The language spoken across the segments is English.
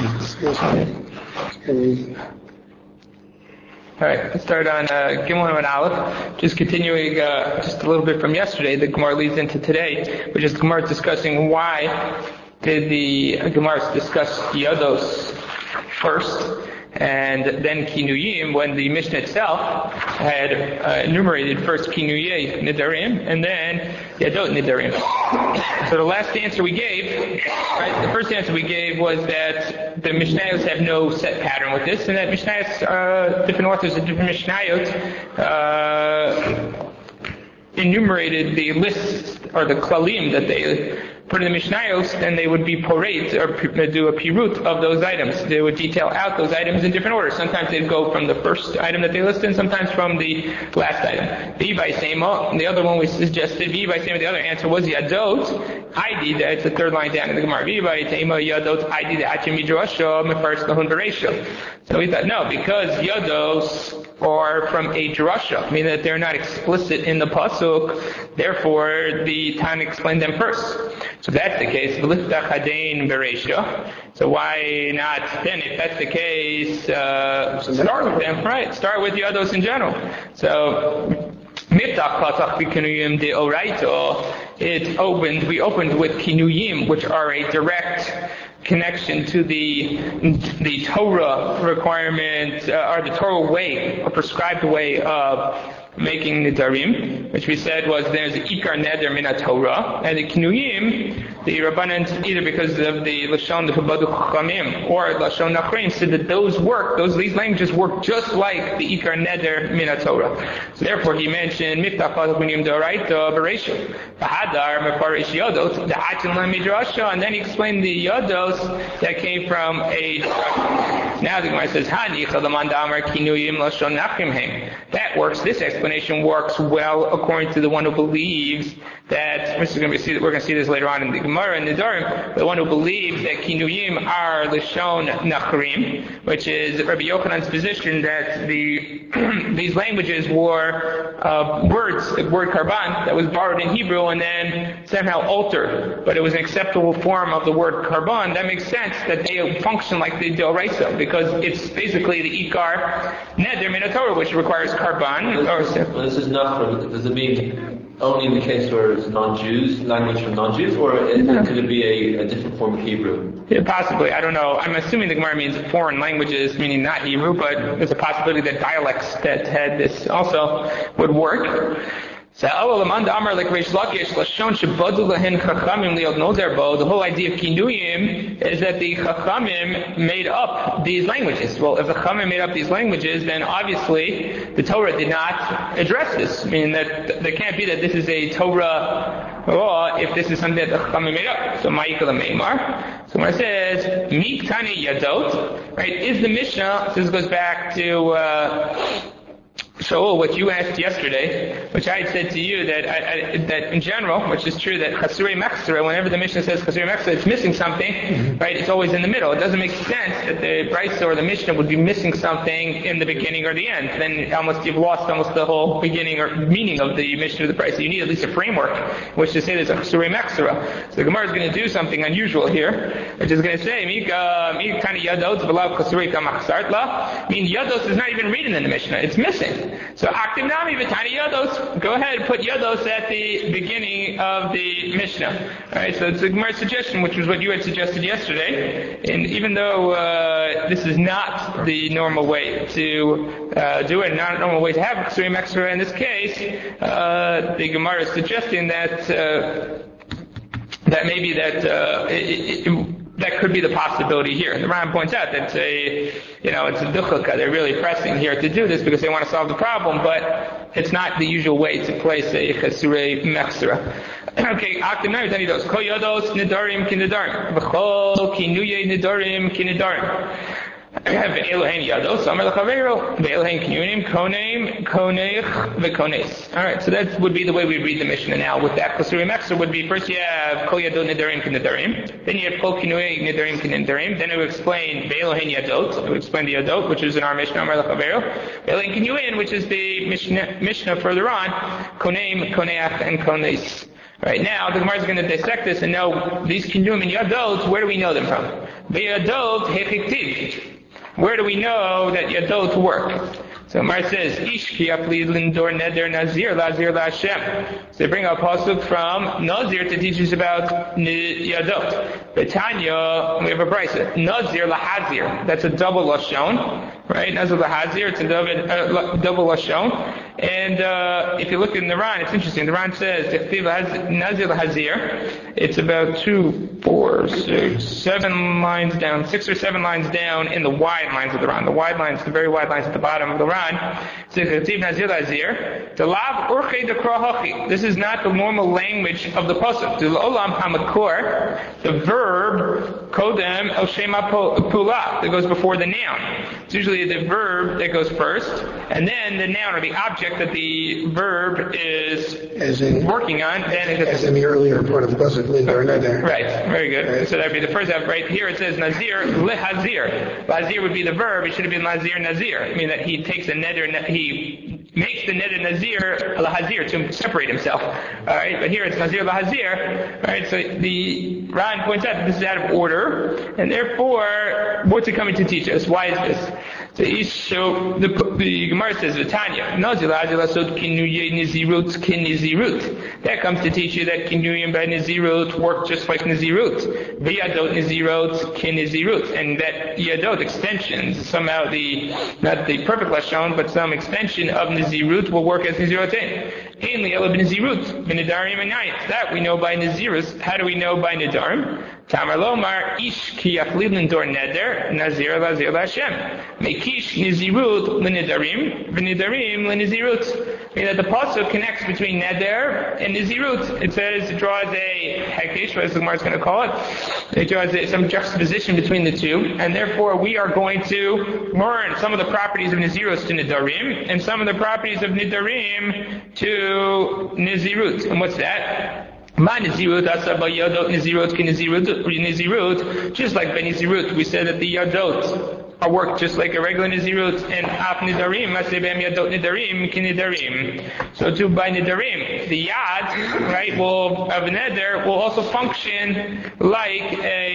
All right, let's start on Gimel and Aleph. Just continuing just a little bit from yesterday, the Gemara leads into today, which is the Gemara discussing why did the Gemara discuss Yados first, and then Kinuyim, when the Mishnah itself had enumerated first Kinuyei Nidarim, and then Yadot Nidarim. So the last answer we gave, right, the first answer we gave was that the Mishnayos have no set pattern with this, and that Mishnayos, different authors of different Mishnayos, enumerated the lists, or the klalim that they put in the Mishnayos, then they would be porate, or do a pirut of those items. They would detail out those items in different orders. Sometimes they'd go from the first item that they listed, and sometimes from the last item. The other one we suggested, the other answer was Yadot, ID, that's the third line down in the Gemara. So we thought, no, because Yados are from a drasha, meaning that they're not explicit in the pasuk, therefore the Tana explained them first. So if that's the case, so why not then, if that's the case, start with them, right? Start with Yados in general. So we opened with Kinuyim, which are a direct connection to the Torah requirement, or the Torah way, a prescribed way of making Nidarim, which we said was there's Ikar Neder Min Torah, and the Kinuyim, the Rabbanan, either because of the Lashon the Chabadu Chachamim or Lashon Nachrim, said that these languages work just like the Ikar Neder Min Torah. So therefore he mentioned Miftach Pasuk Kinuyim Doraita Bereisha, Bahadar Mefarish Yodot, the Atin La Midrasha, and then he explained the Yodos that came from a Now the Gemara says, Hani Chalaman Damar Kinuyim Lashon Nachrim Heim. That works. This explanation works well according to the one who believes that, we're going to see this later on in the Gemara and the Nidarim, the one who believes that Kinuyim are Lashon Nachrim, which is Rabbi Yochanan's position that these languages were word karban that was borrowed in Hebrew and then somehow altered, but it was an acceptable form of the word karban. That makes sense that they function like the Doraisa, because it's basically the Ikar Neder Min Torah, which requires karban. When this is Nachrim, does it mean only in the case where it's non-Jews, language from non-Jews, or could it be a different form of Hebrew? Yeah, possibly. I don't know. I'm assuming the Gemara means foreign languages, meaning not Hebrew, but there's a possibility that dialects that had this also would work. So, the whole idea of Kinuyim is that the Chachamim made up these languages. Well, if the Chachamim made up these languages, then obviously the Torah did not address this. Meaning that there can't be that this is a Torah law if this is something that the Chachamim made up. So, Ma'ikala Meimar. So when it says, Miktani Yadot, right, is the Mishnah, this goes back to, So what you asked yesterday, which I had said to you that in general, which is true, that Chasurei Mechsera, whenever the Mishnah says Chasurei Mechsera, it's missing something, right? It's always in the middle. It doesn't make sense that the Brisa or the Mishnah would be missing something in the beginning or the end. Then you've lost almost the whole beginning or meaning of the Mishnah or the Brisa. You need at least a framework in which to say there's a Chasurei Mechsera. So the Gemara is going to do something unusual here, which is going to say, Yados is not even reading in the Mishnah. It's missing. So Aktim Nami V'Tani Yados, go ahead and put Yados at the beginning of the Mishnah. Alright, so it's a Gemara suggestion, which was what you had suggested yesterday. And even though this is not the normal way to do it, not a normal way to have Chasurei Mechsera in this case, the Gemara is suggesting that maybe that could be the possibility here. The Ram points out that it's a duchaka. They're really pressing here to do this because they want to solve the problem, but it's not the usual way to place a Chasurei Mechsera. Okay, Aktim Nami Tani Yados. Ko Yados Nidarim Ki Nidarim. V'chol Kinuyei Nidarim Ki Nidarim. Ve'elohein Yados, Amar L'Chaveiro, Ve'elohein Kinuyim, Koneim, Koneich, Ve'Kones. Alright, so that would be the way we read the Mishnah now. With that, Chasurei Mechsera would be, first you have Kol Yadot Nidarim Ki Nidarim, then you have Kol Kinuyei Nidarim Ki Nidarim, then it would explain Ve'elohein Yadot, it would explain the Yadot, which is in our Mishnah, Amar L'Chaveiro, Ve'elohein Kinuyim, which is the Mishnah further on, Koneim, Koneach, and Kones. Right now, the Gemara is going to dissect this and know these kinyum and yadot, where do we know them from? Yadot hechiktiv. Where do we know that yadot work? So Gemara says, Ish ki apli lindor neder nazir lazir laHashem. So they bring a pasuk from Nazir to teach us about yadot. Betanya, we have a brisa, Nazir lahazir. That's a double lashon, right? Nazir lahazir, it's a double lashon. And if you look in the Ran, it's interesting. The Ran says, Nazir lahazir. It's about 2, 4, 6, 7 lines down, 6 or 7 lines down in the wide lines of the Ran. The wide lines, the very wide lines at the bottom of the Ran. This is not the normal language of the pasuk. The verb kodem el shema pula that goes before the noun. It's usually the verb that goes first, and then the noun or the object that the verb is working on. Then it as in the earlier part of the pasuk, lindor neder. Right, very good. Right. So that would be the first half. Right here it says nazir lehazir. Lazir would be the verb. It should have been lazir nazir. I mean that he takes a neder, he makes the neder nazir lahazir to separate himself. Alright, but here it's nazir lahazir. Alright, so the Ran points out that this is out of order, and therefore, what's it coming to teach us? Why is this? So the Gemara says, V'tanya, nazir lahazir lasod kinuye nizirut kin nizirut. That comes to teach you that kinuyim by nizirut work just like nizirut. V'yadot nizirut kin nizirut. And that yadot extensions, somehow not the perfect lashon, but some extension of Nazirut will work as Nazirutin. Ainly ela b'Nazirut, b'Nedarim and Nayit. That we know by Nazirus. How do we know by Nedarim? Tamar Lomar, Ish ki yachlid l'ndor neder, Nazir lazir laHashem. Mekish Nazirut l'Nedarim, v'Nedarim l'Nazirut. Meaning that the pasuk connects between Neder and Nazirut. It says, it draws a hekesh, what the Gemara is going to call it. It draws some juxtaposition between the two, and therefore we are going to learn some of the properties of Nazirus to Nedarim, and some of the properties of Nedarim to Nazirut. And what's that? Ma Nazirut asaba yadot Nazirut ki Nazirut. Just like by Nazirut, we said that the yadot are worked just like a regular Nazirut, and af Nidarim, asebem yadot Nidarim ki Nidarim. So too by Nidarim, the yad, right, of neder will also function like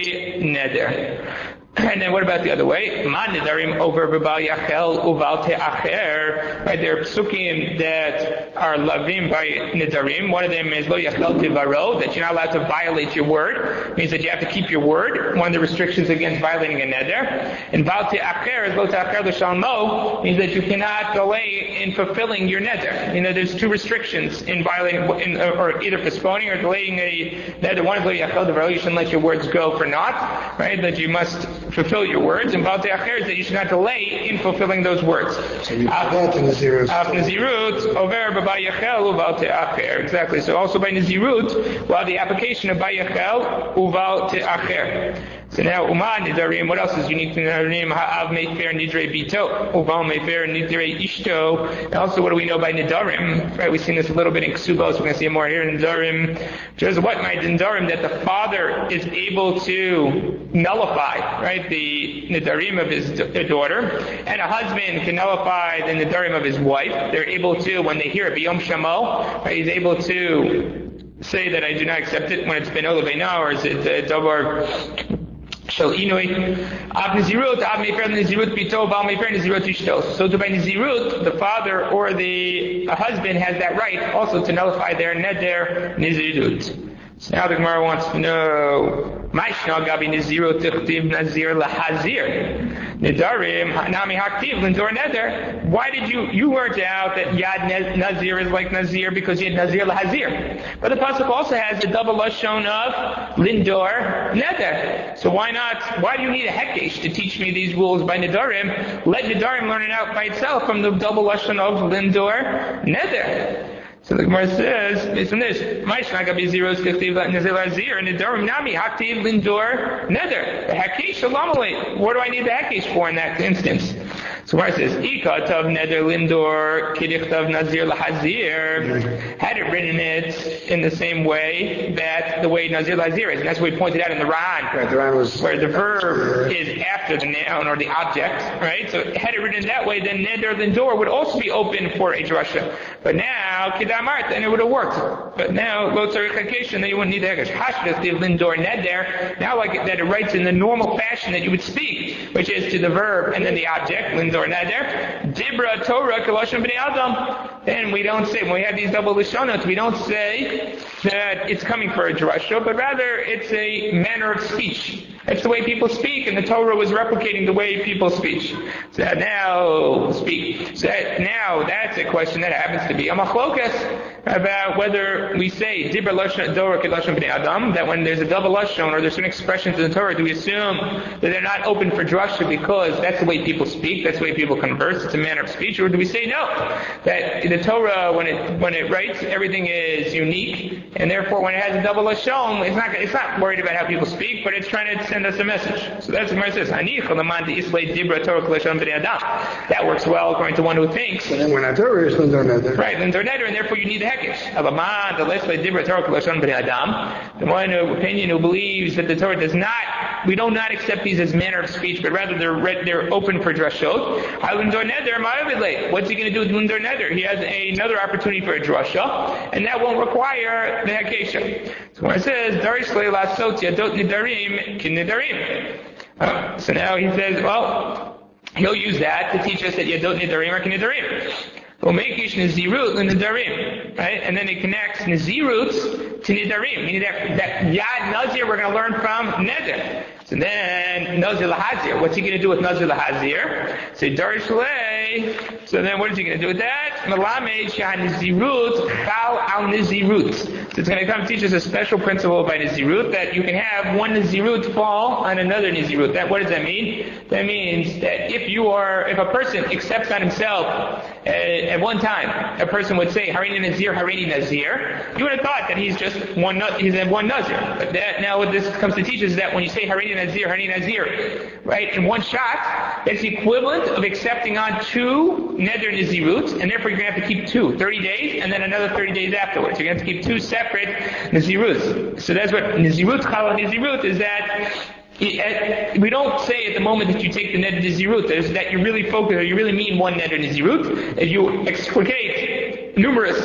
a neder. And then what about the other way? Man nidarim over b'bal yachel uval te'acher. Right, there are psukim that are lavim by nidarim. One of them is lo yachel tivaro, that you're not allowed to violate your word. It means that you have to keep your word. One of the restrictions against violating a neder. And val te'acher is lo te'acher l'shalmo, means that you cannot delay in fulfilling your neder. You know, there's 2 restrictions in violating, or either postponing or delaying a neder. One is lo yachel tivaro, you shouldn't let your words go for naught. Right, that you must fulfill your words, and Baal Te'acher is that you should not delay in fulfilling those words. So you forgot the Nazirut. Af Nazirut, over B'Bal Yachel, Uval Te'acher. Exactly. So also by Nazirut, we'll have the application of B'Bal Yachel, Uval Te'acher. So now, Uman Nidarim, what else is unique to Nidarim? Ha'av Mefer Nidrei Bito, Uval Mefer Nidrei Ishto. And also, what do we know by Nidarim? Right, we've seen this a little bit in Ksubos, we're going to see it more here in Nidarim. Just what might Nidarim, that the father is able to nullify, right, the Nidarim of his daughter, and a husband can nullify the Nidarim of his wife. They're able to, when they hear it, B'Yom Shamo, right, he's able to say that I do not accept it when it's Ben Olavena, or is it Davar Shel Inui. Av Nazirut, Av Mefer Nazirut Bito, Bal Mefer Nazirut Ishto. So to by Nazirut, the father or the husband has that right also to nullify their neder Nazirut. So now the Gemara wants to know, Ma'ishna Gabi Nazirut Tichtiv Nazir Lahazir. Nidarim Nami Haktiv Lindor Neder. Why did you worked out that Yad Nazir is like Nazir because you had Nazir Lahazir? But the pasuk also has the double lashon of Lindor Neder. So why do you need a hekesh to teach me these rules by Nidarim? Let Nidarim learn it out by itself from the double lashon of Lindor Neder. So the Gemara says, based on this, Ma'ishna Gabi Zeros Tichtiv Nazir Lahazir and Nidarim Nami Haktiv Lindor Neder. The hekesh Shalom Alei. What do I need the hekesh for in that instance? So Gemara says, Ika tav neder lindor kidich tav nazir lahazir. Had it written it in the same way that the way nazir lahazir is, and that's what we pointed out in the Ran, Right, the Ran was where the verb is after the noun or the object, right? So had it written that way, then neder lindor would also be open for a drasha. But now kidamart, then it would have worked. But now lo tzarich hakeshin, then you wouldn't need the hakesh. Hashdas the lindor neder. Now like that it writes in the normal fashion that you would speak, which is to the verb and then the object, lindor neder. Dibra Torah kalashon b'nei adam. Then we don't say, when we have these double lishonot, we don't say that it's coming for a drasha, but rather it's a manner of speech. It's the way people speak, and the Torah was replicating the way people speak. So now that's a question that happens to be a machlokas about whether we say dibra lashon Torah kalashon b'nei adam, that when there's a double lashon or there's certain expressions in the Torah, do we assume that they're not open for drasha because that's the way people speak, that's the way people converse, it's a manner of speech, or do we say no, that the Torah when it writes, everything is unique, and therefore when it has a double lashon, it's not worried about how people speak, but it's trying to send us a message. So that's what it says. That works well according to one who thinks. And then when I Torah is lindor neder. Right, lindor neder, and therefore you need the hekesh. The one opinion who believes that the Torah does not, we do not accept these as manner of speech, but rather they're open for drashot. What's he going to do with lindor neder? He has another opportunity for a drasha, and that won't require the hekesha. So when it says darish le'lasot yadot nidarim kin nidarim. So now he says, well, he'll use that to teach us that yadot nidarim are kin nidarim. Umekish nizirut l'nidarim, right? And then it connects nizirut to nidarim. Meaning that yad nazir we're going to learn from neder. So then nazir lahazir. What's he going to do with nazir lahazir? So darish lei. So then what is he going to do with that? Melamed shah nizirut chal al nizirut. So it's going to come teach us a special principle by nizirut, that you can have one nizirut fall on another nizirut. What does that mean? That means that if a person accepts on himself at one time, a person would say harini nazir, harini nazir. You would have thought that he's one nazir. But now what this comes to teach us is that when you say harini nazir, right, in one shot, that's the equivalent of accepting on two neder nazirut, and therefore you're going to have to keep 30 days, and then another 30 days afterwards. You're going to have to keep two separate naziruts. So that's what nazirut, chalal nazirut, is that we don't say at the moment that you take the neder nazirut that you really focus, or you really mean one neder nazirut. If you explicate numerous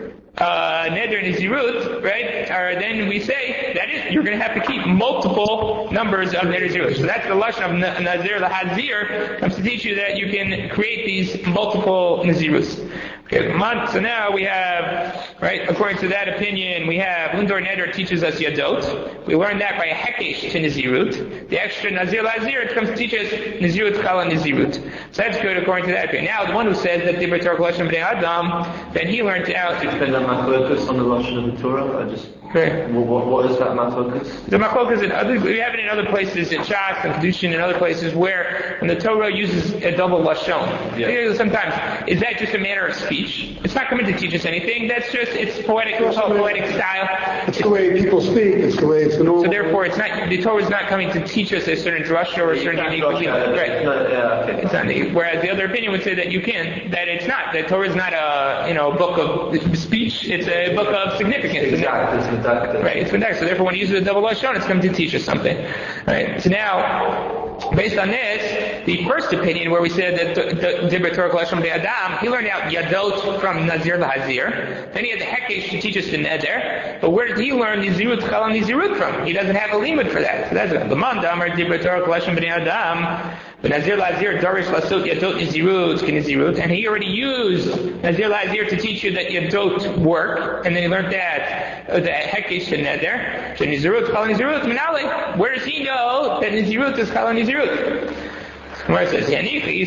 neder nazirut, right? Or then we say that you're going to have to keep multiple numbers of neder nazirut. So that's the lashon of nazir lahazir, comes to teach you that you can create these multiple naziruts. Okay, so now we have, right, according to that opinion, we have lindor neder teaches us yadot. We learned that by a hekesh to nazirut. The extra nazir lazir, it comes to teach us nazirut kala nazirut. So that's good according to that opinion. Now the one who says that dibra Torah kolashon b'nei adam, then he learned out. Depend on my focus on the lashon of the Torah. Okay. What is that machlokas? The machlokas we have it in other places, in Shas and Kedushin and other places, where when the Torah uses a double lashon, sometimes is that just a manner of speech? It's not coming to teach us anything. That's just it's poetic style. It's the way people speak. It's the normal. So therefore, the Torah is not coming to teach us a certain drasha or a certain unique belief. Right. It's not. Whereas the other opinion would say that you can. That it's not. The Torah is not a book of speech. It's a book of significance. Exactly. Right, it's medactic. So therefore when he uses a double lashon, it's coming to teach us something. Right. So now, based on this, the first opinion where we said that dibra Torah kolashon b'nei adam, he learned out yadot from nazir lahazir. Then he had the hekesh to teach us the neder. But where did he learn nizirut chalal nizirut from? He doesn't have a limud for that. So that's it. The man damar dibra Torah kolashon b'nei adam. But nazir lahazir darish lasot yadot nizirut kinizirut, and he already used nazir lahazir to teach you that yadot work, and then he learned that the hekesh to neder. So nizirut chalal nizirut minale. Where does he know that nizirut is chalal nizirut? Where it says,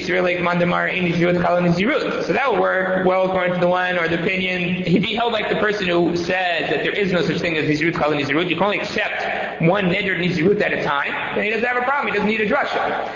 so that would work well according to the one or the opinion. He'd be held like the person who said that there is no such thing as nizirut kala nizirut. You can only accept one neder nizirut at a time. Then he doesn't have a problem. He doesn't need a drasha.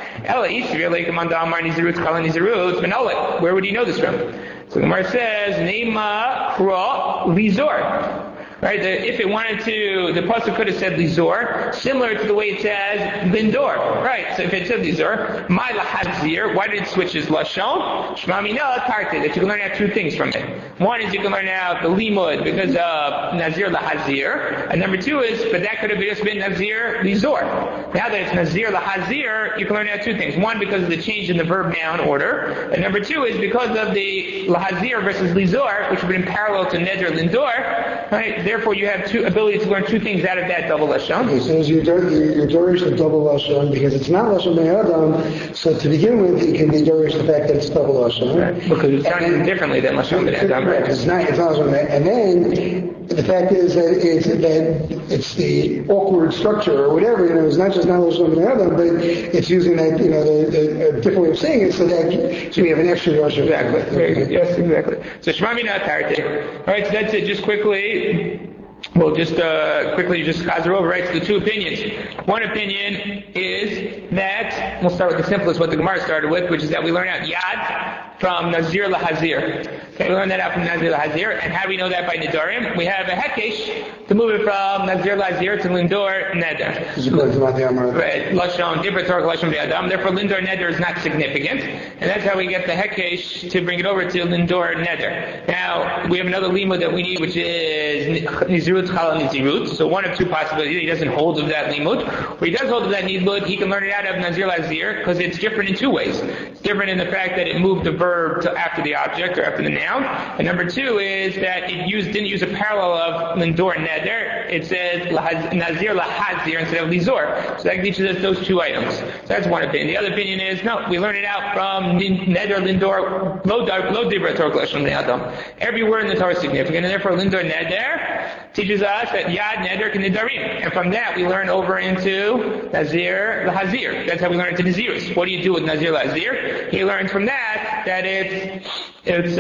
Where would he know this from? So the Gemara says, Neima Kra Lizor. Right? If it wanted to, the pasuk could have said lizor, similar to the way it says lindor. Right? So if it said lizor, my lahazir, why did it switch his lashon? Shema mina tarte, that you can learn out two things from it. One is you can learn out the limud because of nazir lahazir, and number two is, but that could have just been nazir lizor. Now that it's nazir lahazir, you can learn out two things. One, because of the change in the verb noun order, and number two is because of the lahazir versus lizor, which would have been parallel to neder lindor. Right? Therefore, you have two ability to learn two things out of that double lashon. He says you're dorish the double lashon because it's not lashon bnei adam. So to begin with, it can be dorish the fact that it's double lashon. Right. Because it's sounding differently than lashon bnei adam. Right. It's not lashon bnei adam. And then the fact is that it's the awkward structure or whatever. It's not just not lashon bnei adam, but it's using that the different way of saying it so we have an extra lashon. Exactly. Very good. Yes, exactly. So shema mina tarte. All right. So that's it. Just quickly. We'll just quickly just chazer over, right, to the two opinions. One opinion is that, we'll start with the simplest, what the Gemara started with, which is that we learn out yad from nazir lahazir. Okay, we learn that out from nazir lahazir, and how do we know that by nidarim? We have a hekesh to move it from nazir lahazir to lindor neder. Right, lashon, different Torah, lashon v'adam, therefore lindor neder is not significant, and that's how we get the hekesh to bring it over to lindor neder. Now, we have another limud that we need, which is nizirut chala nizirut. So one of two possibilities, he doesn't hold of that limud, or he does hold of that limud, he can learn it out of nazir lahazir, because it's different in two ways. It's different in the fact that it moved the verb to after the object, or after the noun, and number two is that it didn't use a parallel of lindor neder, it says nazir lahazir instead of lizor. So that teaches us those two items. So that's one opinion. The other opinion is, no, we learn it out from neder, lindor, lo dibra Torah lashon bnei adam. Every word in the Torah is significant, and therefore lindor neder teaches us that yad neder can nidarim. And from that we learn over into nazir lahazir. That's how we learn into nazirus. What do you do with nazir lahazir? He learns from that it's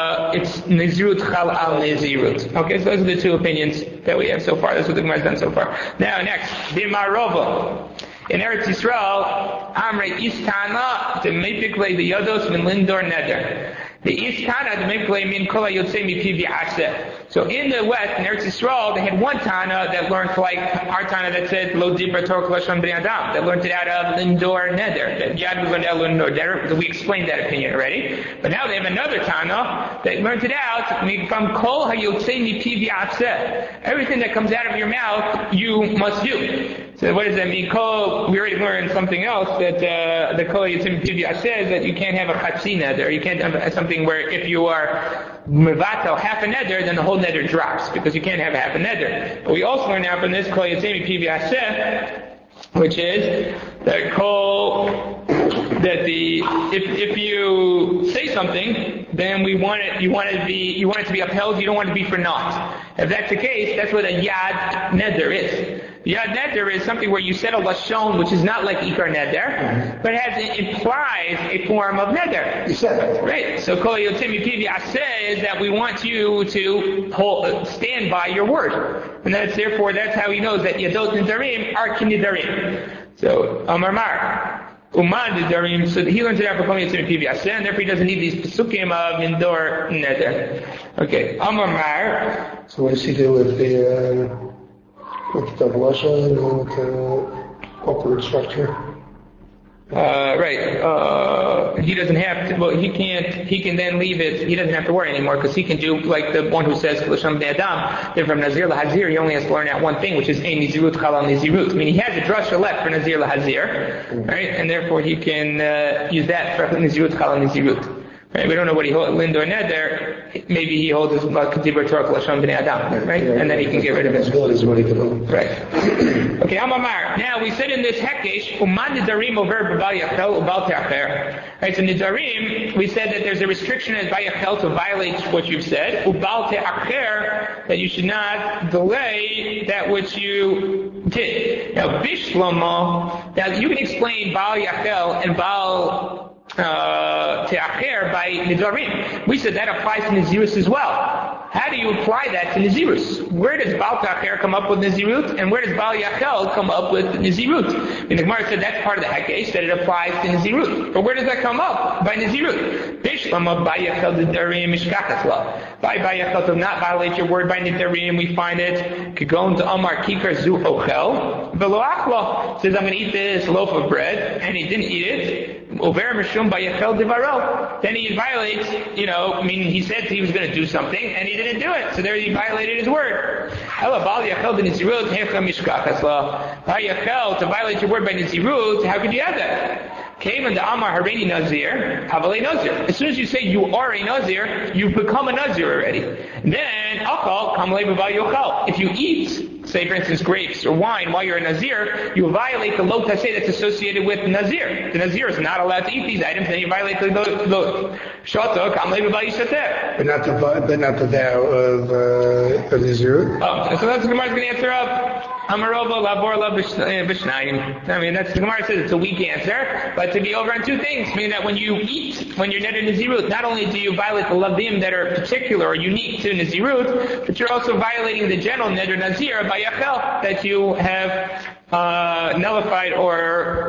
nizirut chal al nizirut. Okay, so those are the two opinions that we have so far. That's what the Gemara has done so far. Now next, Bimarova. In Eretz Yisrael, Amrei Istana, the Mepikle, the Yodos, Min Lindor Neder. The Istana, the Mepikle, Min Kola Yotzei Mipi V'aseh. So in the West, in Eretz Yisrael, they had one Tana that learned like our Tana that said, Lo Dibra Torah Lashon Bnei Adam, that learned it out of Lindor Neder. That Yad was learned out of Lindor Neder, because we explained that opinion already. But now they have another Tana that learned it out from Kol HaYotzei Mipi V'aseh. Everything that comes out of your mouth, you must do. So what does that mean? We already learned something else, that the Kol Yitzim Pivya says that you can't have a Chatzi Neder. You can't have something where if you are Mevatel half a Neder, then the whole Neder drops, because you can't have half a Neder. But we also learn now from this Kol Yitzim Pivya, which is that if you say something, then you want it to be upheld, you don't want it to be for naught. If that's the case, that's what a yad neder is. Yad neder is something where you said a lashon, which is not like ikar neder, but it implies a form of neder. You said it. Right. So kol yotzei mipi v'aseh is that we want you to stand by your word. And that's how he knows that yadot nedarim are kinidarim. So, Amar Mar. Uman Nidarim, so he learns it out from Kol Yitzim Mipi V'aseh, and therefore he doesn't need these pesukim of Nindor Neder. Okay, Amar Mar. So what does he do with the double lashon and with the awkward structure? He doesn't have to, he can then leave it, he doesn't have to worry anymore, because he can do like the one who says, Lashon Bnei Adam, then from Nazir LaHazir, he only has to learn out one thing, which is Ein Nizirut Chal Al Nizirut. I mean, he has a drasha left for Nazir LaHazir, right? And therefore he can use that for Nizirut Chal Al Nizirut. Right? We don't know what he holds, Lindor Neder, maybe he holds his Kedibur Torah Lashon Bnei Adam, right? And then he can get rid of it. Right. Okay, Amamar. Now, we said in this Hekesh, Uman Nidarim over B'Bal Yachel Ubal Te'acher. Right, so Nidarim, we said that there's a restriction at Bal Yachel to violate what you've said, Ubal Te'acher, that you should not delay that which you did. Now, Bishlomo, now you can explain Bal Yachel and Bal Te'acher by Nidarim. We said that applies to Nazirus as well. how do you apply that to Nazirus? Where does Baal Tacher come up with Nazirut, and where does Baal Yachel come up with Nazirut? And the Gemara said that's part of the Hakesh, that it applies to Nazirut. But where does that come up? By Nazirut. Bishlama Baal Yachel Nidarim Mishkachasla. By Baal Yachel to not violate your word by Nidarim, we find it, Kagon to Amar Kikar Zu Ochel, Velo Achla. Says, I'm going to eat this loaf of bread, and he didn't eat it. Over Mishum Baal Yachel Divaro. Then he violates, meaning he said he was going to do something, and he didn't do it. So there he violated his word. Ela Baal Yachel b'Nizirut hecha mishkachasla. Baal Yachel, to violate your word by Nizirut, how could you have that? Came into Amar Hareini Nazir, Havalei Nazir. As soon as you say you are a Nazir, you've become a Nazir already. Then Achal Kamlei B'Baal Yochal. If you eat, say for instance grapes or wine while you're a Nazir, you violate the lo taseh that's associated with Nazir. The Nazir is not allowed to eat these items, then you violate the Shata Kamlei B'Baal Yishateh. But not the vow of Nazir. So that's the Gemara's going to answer up. Amarova Laborla Vishnayim. I mean, that's the Gemara says it's a weak answer, but to be over on two things, meaning that when you eat, when you're neder Nazirut, not only do you violate the lavim that are particular or unique to Nazirut, but you're also violating the general neder Nazir by Yachel that you have nullified or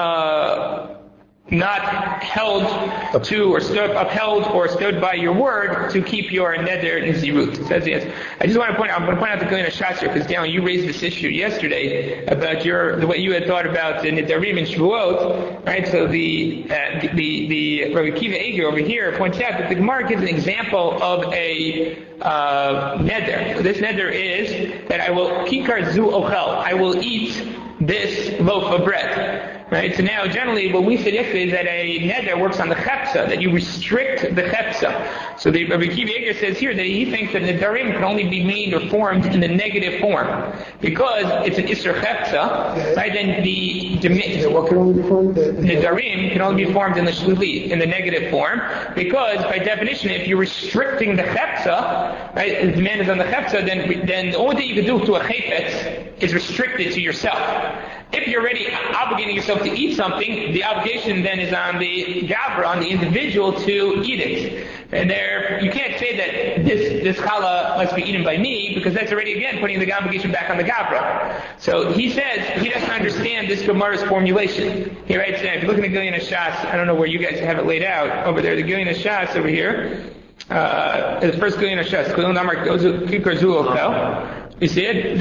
not held to or upheld or stood by your word to keep your neder Nazirut. Says yes. I'm going to point out the Gilin Shas here, because Daniel, you raised this issue yesterday about the way you had thought about the Nedarim and Shavuot, right? So the Rabbi Akiva Eger over here points out that the Gemara gives an example of a neder. This neder is that I will kikar zu ochel. I will eat this loaf of bread. Right? So now, generally, what we said yesterday is that a neder works on the chepsa, that you restrict the chepsa. So the Rabbi Akiva Eger says here that he thinks that nedarim can only be made or formed in the negative form. Because it's an isser chepsa, right? Then what can only be formed? Nedarim can only be formed in the shlili, in the negative form, because by definition, if you're restricting the chepsa, right, the demand is on the chepsa, then the only thing you can do to a chepetz is restricted to yourself. If you're already obligating yourself to eat something, the obligation then is on the gabra, on the individual, to eat it. And there, you can't say that this challah must be eaten by me, because that's already, again, putting the obligation back on the gabra. So he says he doesn't understand this Gemara's formulation. He writes down, if you look at the Gilin Shas, I don't know where you guys have it laid out, over there, the Gilin Shas over here, the first Gilin Shas, Gilin Amar Kikar Zu Ochel. You see it?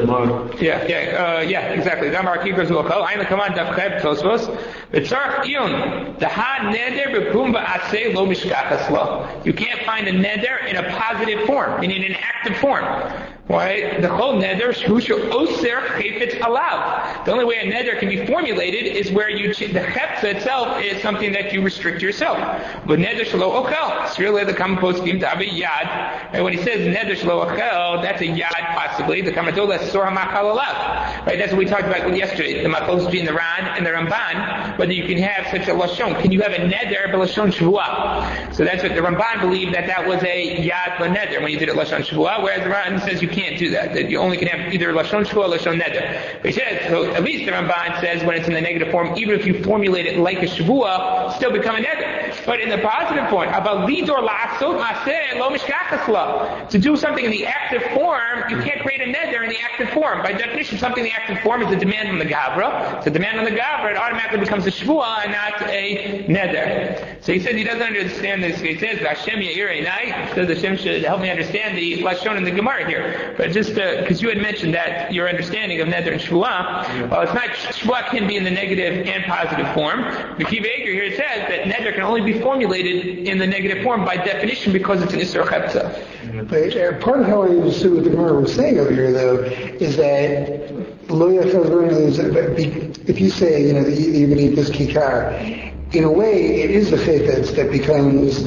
Yeah, exactly. Damar Kikar Zu Ochel. I'm the command of Cheb Tosfos. V'tzarch iyun. The ha neder b'kum ba'aseh lo mishkachas lo. You can't find a neder in a positive form, meaning in an active form. Why? The whole neder shusha oser chayfetz alav. The only way a neder can be formulated is where the chepsa itself is something that you restrict yourself. But neder shelo ochel. It's really the common poskim to have a yad. And when he says neder shelo ochel, that's a yad possibly. The kamatola sor hamachal alav. Right? That's what we talked about yesterday. The machlos between the Ran and the Ramban. Whether you can have such a lashon. Can you have a neder b'lashon shvuah? So that's what the Ramban believed, that was a yad b'neder when you did it lashon shvuah. Whereas the Ran says you can't do that you only can have either lashon shvuah or lashon neder. But he says, so at least the Ramban says when it's in the negative form, even if you formulate it like a shvuah, still become a neder. But in the positive form, about lidor la'asot maseh lo mishkachas, to do something in the active form, you can't create a neder in the active form. By definition, something in the active form is a demand on the gavra. It's a demand on the gavra, it automatically becomes a shvuah and not a neder. So he says he doesn't understand this. He says Hashem Ya'ir Einai. He says Hashem should help me understand the lashon in the Gemara here. But just because you had mentioned that your understanding of neder and shvuah, well, it's not, shvuah can be in the negative and positive form. The Akiva Eger here says that neder can only be formulated in the negative form by definition because it's an isser chepsa. Part of how I understood what the Gemara was saying over here, though, is that lo yachel, if you say, you're going to eat this kikar, in a way, it is the chayfetz that becomes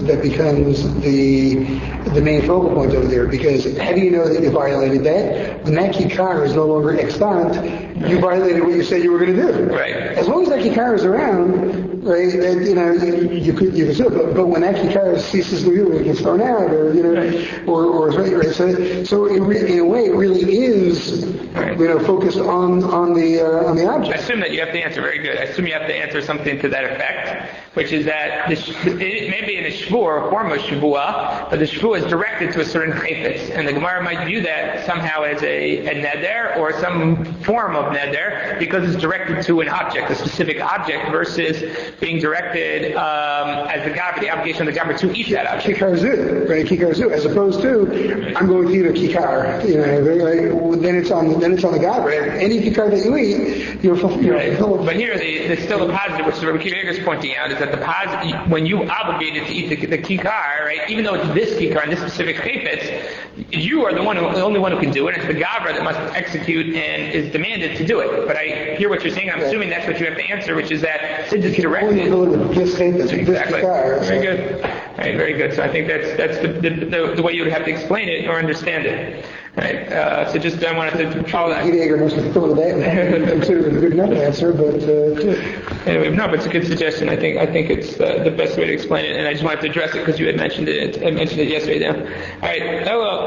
the main focal point over there. Because how do you know that you violated that? When that kikar is no longer extant, you violated what you said you were going to do. Right. As long as that kikar is around, right? That, you could sue it, but when that kikar ceases to be, it gets thrown out, or right. So in a way, it really is, focused on the object. I assume that you have to answer very good. I assume you have to answer something to that effect, which is that it may be in a shvuah or a form of shvuah, but the shvuah is directed to a certain chayfetz, and the Gemara might view that somehow as a neder or some form of neder because it's directed to an object, a specific object, versus being directed as the obligation of the gabber to eat that object. Kikar zu, right? Kikar zu, as opposed to I'm going to eat a kikar. Then it's on the gabber. Any kikar that you eat, you're fulfilled. But here, there's still a positive, which is what Rabbi Akiva is pointing out, is that the positive, when you obligated to eat the kikar, right? Even though it's this kikar and this specific chayfetz, you are the only one who can do it. It's the gabra that must execute and is demanded to do it. But I hear what you're saying. I'm assuming that's what you have to answer, which is that since it's directed. Exactly. Very good. Right, very good. So I think that's the way you would have to explain it or understand it. Right. So just I wanted to follow that. Heidegger must have thought of that and considered it a good enough answer, but anyway, no, but it's a good suggestion. I think it's the best way to explain it, and I just wanted to address it because you had mentioned it. I mentioned it yesterday. Now, all right.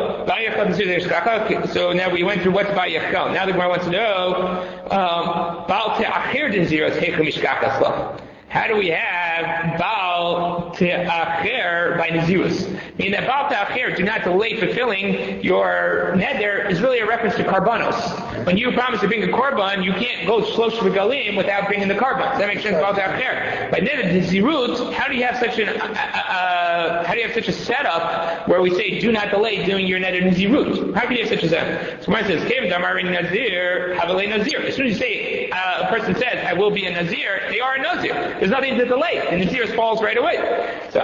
So now we went through what's Bayachel. Now the Gemara wants to know how do we have Baal Te'acher by Nazirus? Meaning that Baal Te'acher, do not delay fulfilling your neder, is really a reference to karbanos. When you promise to bring a korban, you can't go shlosh v'galim without bringing the korban. Does that make sense? Baal Te'acher. By neder Nazirut, how do you have such a setup where we say do not delay doing your neder Nazirut? How can you have such a setup? So when it says Kev Damar Nazir, Havalei Nazir. As soon as you say a person says I will be a Nazir, they are a Nazir. There's nothing to delay, and the Nazir falls right away. So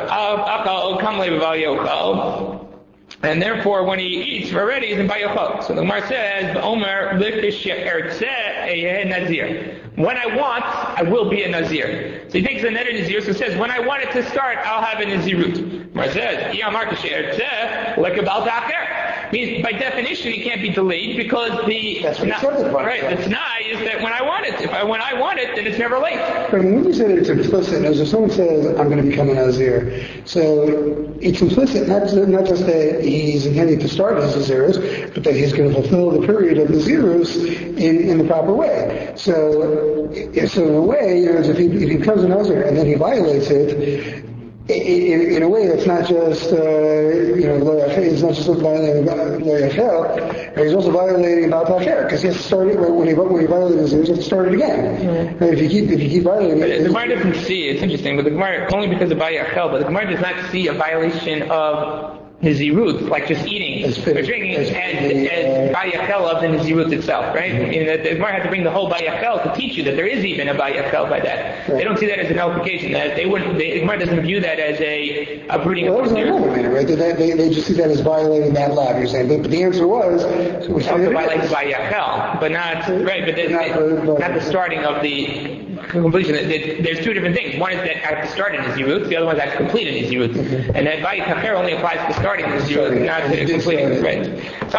and therefore, when he eats already, he's in Bayochal. So the Gemara says, "Omer Nazir." When I want, I will be a Nazir. So he takes the neder Nazir, so it says, when I want it to start, I'll have a Nazirut. Gemara says, like a Baal Te'acher. Means by definition, it can't be delayed because the t'nai is that when I want it. When I want it, then it's never late. But when you say that it's implicit, as if someone says, I'm going to become a Nazir, so it's implicit not just that he's intending to start his Nazirus, but that he's going to fulfill the period of Nazirus in the proper way. So in a way, if he becomes a Nazir and then he violates it, in a way, it's not just it's not just violating lo yachel, he's also violating Baal Te'acher because he has to start it when he violates his, he has to start it again. Mm-hmm. And if you keep violating it, the Gemara doesn't see. It's interesting, but the Gemara only because of Baal Yachel, but the Gemara does not see a violation of Nazirut, like just eating or drinking, as Baal Yachel of the Nazirut itself, right? Meaning that the Gemara had to bring the whole Baal Yachel to teach you that there is even a Baal Yachel by that. Right. They don't see that as an nullification. That they wouldn't. The Gemara doesn't view that as a uprooting of the right? They just see that as violating that law. You're saying, but the answer was we violates Baal Yachel, but not right. But not the starting of the completion. There's two different things. One is that at the start in Nazirut, the other one is at the complete in Nazirut, and that Baal Yachel only applies to the starting Nazirut, not to the completing. Right.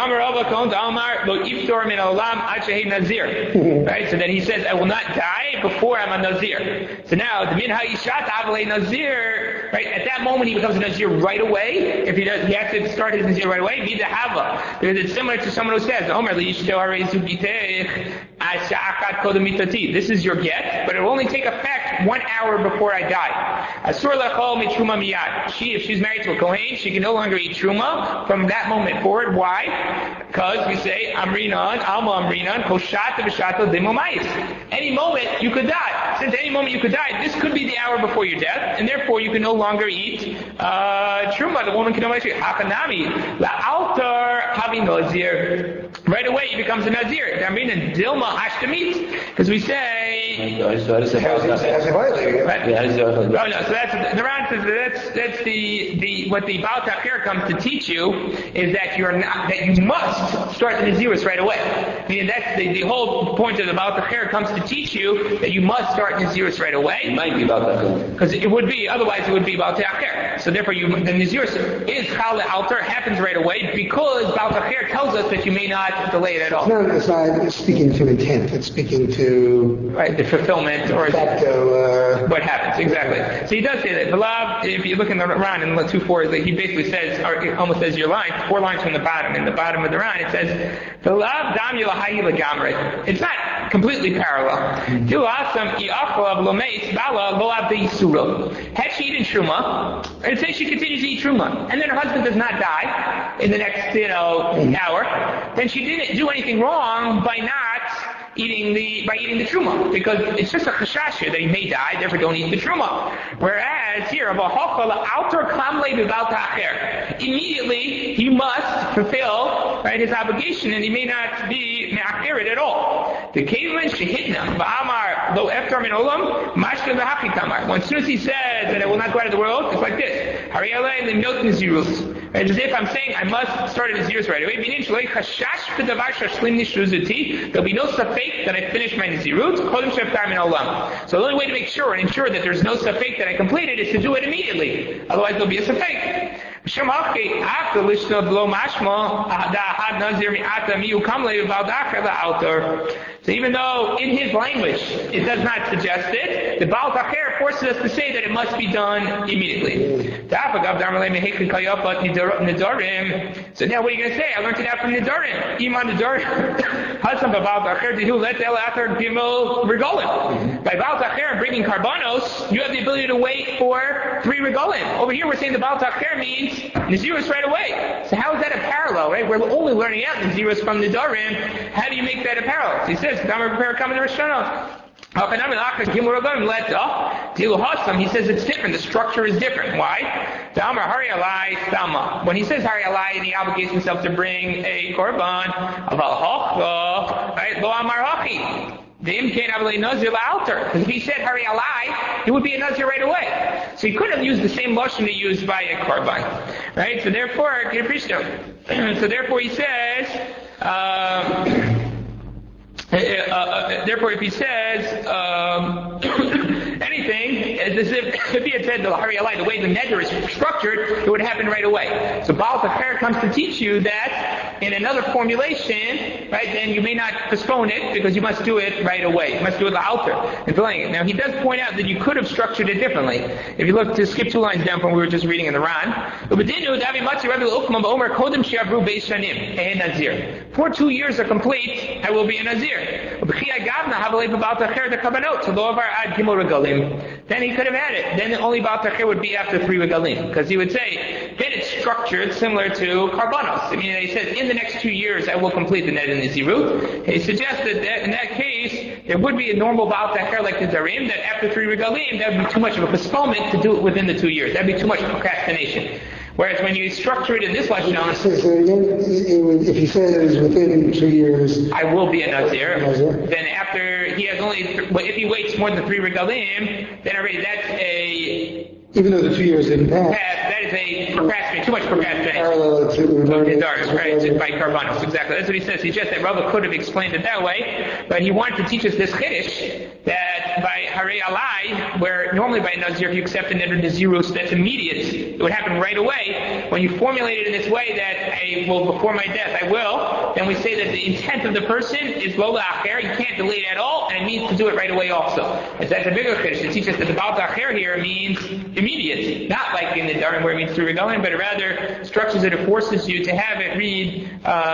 Right. So then he says, I will not die before I'm a Nazir. So now the min ha'ishat avle Nazir. Right. At that moment he becomes a Nazir right away. If he does, he has to start his Nazir right away. Be the hava. Because it's similar to someone who says, this is your get, but it will only take effect 1 hour before I die. If she's married to a Kohen, she can no longer eat truma from that moment forward. Why? Because we say, Amrinan, Alma Amrinan, Koshata Vishata Demomayis. Any moment you could die. Since any moment you could die, this could be the hour before your death, and therefore you can no longer eat truma. The woman can no longer eat Hakanami. La'altar Havi Nazir. Right away he becomes a Nazir. Amrinan Dilma Ashtamit. Because we say, how's he violating it? Right? Yeah, so that's the round says that's the what the Baal Te'acher comes to teach you is that you must start the Nazirus right away. Meaning that's the whole point of the Baal Tacher comes to teach you that you must start Nazirus right away. It might be about that. Because it would be, otherwise it would be Baal Tacher. So therefore the Nazirus is Chal Alter, happens right away, because Baal Tacher tells us that you may not delay it at all. It's not speaking to intent, it's speaking to... Right, the fulfillment, or... facto, what happens, exactly. So he does say that. V'lav, if you look in the Ran, in the 2-4, he basically says, or it almost says your line, 4 lines from the bottom. In the bottom of the Ran, it says, V'lav dam yulahayi legamre. It's not completely parallel. Dilasam i'achalav lomeis bala lo abde yisuro. Had she eaten truma, and say she continues to eat truma, and then her husband does not die in the next, hour, then she didn't do anything wrong by eating the truma, because it's just a chashash that he may die, therefore don't eat the truma. Whereas here, immediately he must fulfill his obligation, and he may not be me'achirit at all. The kaven shehidna va'amar lo eftar min olam mashke v'hachi tamar. As soon as he says that I will not go out of the world, it's like this: Hariyalei lemnot nazirus. It's as if I'm saying I must start a nazirus right away. There'll be no safek that I finish my nazirut. So the only way to make sure and ensure that there's no safek that I completed is to do it immediately. Otherwise there'll be a safek. So even though in his language it does not suggest it, the Baal Tacher forces us to say that it must be done immediately. So now what are you going to say? I learned it out from Nidarim. Iman Nidarim. Hasam Baal Tacher Dihu Let El Atar Gimel Regolim. By Baal Tacher bringing Karbanos, you have the ability to wait for 3 Regolim. Over here we're saying the Baal Tacher means Nazirus right away. So how is that a parallel, right? We're only learning out Nazirus from Nidarim. How do you make that a parallel? So he says, he says it's different. The structure is different. Why? When he says Hari Alai, he obligates himself to bring a korban. Because if he said Hari Alai, it would be a Nazir right away. So he could have used the same lashon he used by a korban. Right? So therefore, he says, therefore, if he says anything, it's as if he had said the Hari Alai, the way the neder is structured, it would happen right away. So Baal Tacher comes to teach you that in another formulation, right, then you may not postpone it because you must do it right away. You must do it l'alter and delaying it. Now he does point out that you could have structured it differently. If you look to skip 2 lines down from what we were just reading in the Ran, before 2 years are complete, I will be a Nazir. Then he could have had it. Then only Baal Tacher would be after 3 regalim. Because he would say, then it's structured similar to Karbanos. I mean, he says, in the next 2 years I will complete the Ned and the Nazirut. He suggested that in that case, there would be a normal Baal Tacher like the Darim, that after 3 regalim, that would be too much of a postponement to do it within the 2 years. That would be too much procrastination. Whereas when you structure it in this lashon, if he says within 2 years, I will be a Nazir, then after he has only, if he waits more than 3 regalim, then already that's a, even though the 2 years didn't pass, that is a procrastination, too much procrastination. Parallel to right, by Karbanos, exactly. That's what he says. He suggests that Rava could have explained it that way, but he wanted to teach us this chiddush, that by Harei Alai, where normally by Nazir, if you accept an Nazirus, that's immediate. It would happen right away. When you formulate it in this way that before my death I will, then we say that the intent of the person is lo la'acher, you can't delay it at all, and it means to do it right away also. And that's a bigger chiddush. It teaches that the Baal Tacher here means immediate, not like in the Darim where it means 3 regalim, but rather structures that it forces you to have it read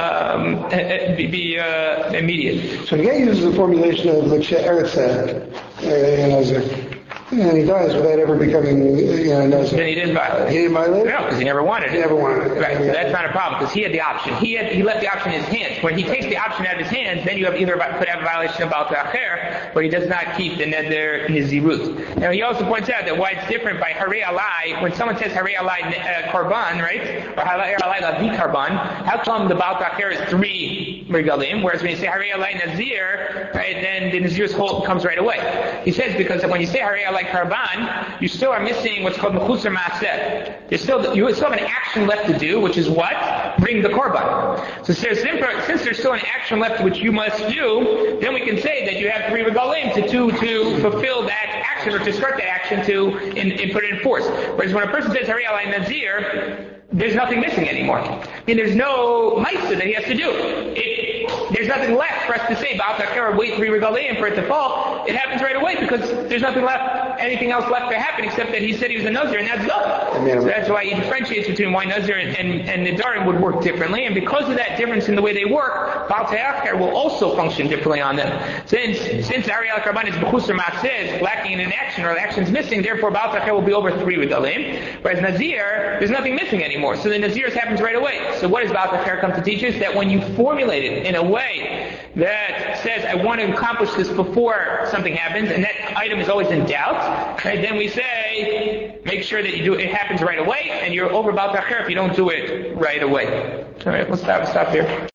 be immediate. So the guy uses the formulation of Eretz and he dies without ever becoming Nazir. Then he didn't violate it. He didn't violate it? No, because he never wanted it. He never wanted it. Right, so that's not a problem, because he had the option. He left the option in his hands. When he takes the option out of his hands, then you have could have a violation of Baal Tacher, but he does not keep the neder nizirut. Now he also points out that why it's different by Harei Alai, when someone says Harei Alai Karban, right, or Harei Alai Lavi Karban, how come the Baal Tacher is 3 regalim, whereas when you say Harei Alai Nazir, right, then the Nazir's hold comes right away. He says because when you say Harei Alai Karban, you still are missing what's called Mechusar Maaseh. You still have an action left to do, which is what? Bring the Korban. So since there's still an action left which you must do, then we can say that you have 3 regalim to fulfill that action or to start that action and put it in force. Whereas when a person says Harei Alai Nazir, there's nothing missing anymore. I mean, there's no ma'aseh that he has to do. There's nothing left for us to say, Ba'al Ta'cher, wait 3 regalim for it to fall. It happens right away because there's nothing anything else left to happen except that he said he was a Nazir, and that's done. So that's why he differentiates between why Nazir and Nedarim would work differently, and because of that difference in the way they work, Ba'al Ta'cher will also function differently on them. Since Harei Alai Karban is B'chusar Maaseh, lacking in an action, or the action's missing, therefore Ba'al Ta'cher will be over 3 regalim, whereas Nazir, there's nothing missing anymore. So the Nazir's happens right away. So what does Ba'al Ta'cher come to teach us? That when you formulate it in a way that says, I want to accomplish this before something happens, and that item is always in doubt, right, then we say, make sure that it happens right away, and you're over Ba'al Ta'cher if you don't do it right away. Alright, let's stop here.